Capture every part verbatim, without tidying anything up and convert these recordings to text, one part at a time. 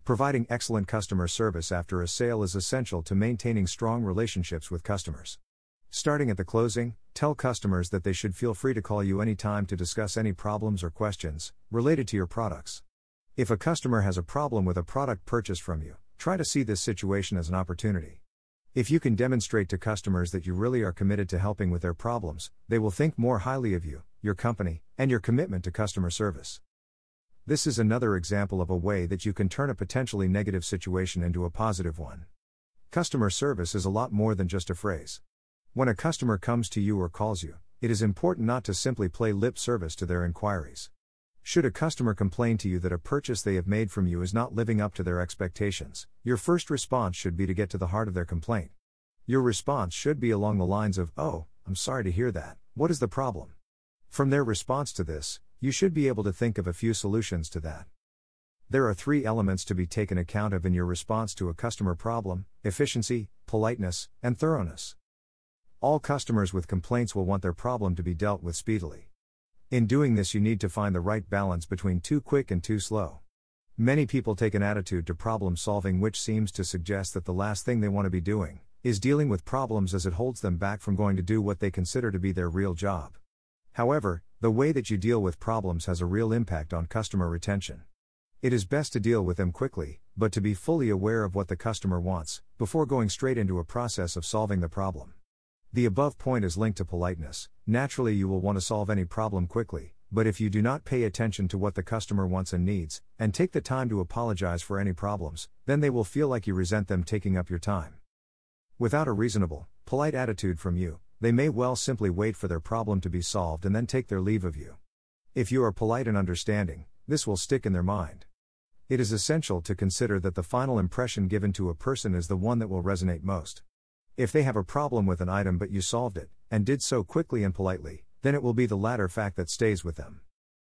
Providing excellent customer service after a sale is essential to maintaining strong relationships with customers. Starting at the closing, tell customers that they should feel free to call you anytime to discuss any problems or questions related to your products. If a customer has a problem with a product purchased from you, try to see this situation as an opportunity. If you can demonstrate to customers that you really are committed to helping with their problems, they will think more highly of you, your company, and your commitment to customer service. This is another example of a way that you can turn a potentially negative situation into a positive one. Customer service is a lot more than just a phrase. When a customer comes to you or calls you, it is important not to simply play lip service to their inquiries. Should a customer complain to you that a purchase they have made from you is not living up to their expectations, your first response should be to get to the heart of their complaint. Your response should be along the lines of, "Oh, I'm sorry to hear that. What is the problem?" From their response to this, you should be able to think of a few solutions to that. There are three elements to be taken account of in your response to a customer problem: efficiency, politeness, and thoroughness. All customers with complaints will want their problem to be dealt with speedily. In doing this, you need to find the right balance between too quick and too slow. Many people take an attitude to problem solving which seems to suggest that the last thing they want to be doing is dealing with problems, as it holds them back from going to do what they consider to be their real job. However, the way that you deal with problems has a real impact on customer retention. It is best to deal with them quickly, but to be fully aware of what the customer wants, before going straight into a process of solving the problem. The above point is linked to politeness. Naturally, you will want to solve any problem quickly, but if you do not pay attention to what the customer wants and needs, and take the time to apologize for any problems, then they will feel like you resent them taking up your time. Without a reasonable, polite attitude from you, they may well simply wait for their problem to be solved and then take their leave of you. If you are polite and understanding, this will stick in their mind. It is essential to consider that the final impression given to a person is the one that will resonate most. If they have a problem with an item but you solved it, and did so quickly and politely, then it will be the latter fact that stays with them.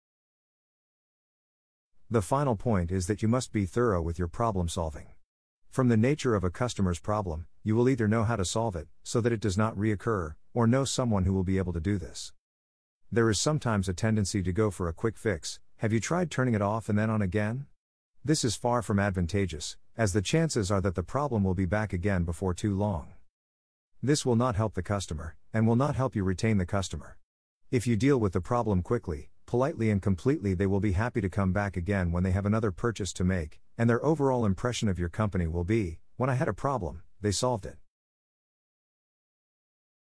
The final point is that you must be thorough with your problem solving. From the nature of a customer's problem, you will either know how to solve it, so that it does not reoccur, or know someone who will be able to do this. There is sometimes a tendency to go for a quick fix. Have you tried turning it off and then on again? This is far from advantageous, as the chances are that the problem will be back again before too long. This will not help the customer, and will not help you retain the customer. If you deal with the problem quickly, politely and completely, they will be happy to come back again when they have another purchase to make, and their overall impression of your company will be, "When I had a problem, they solved it."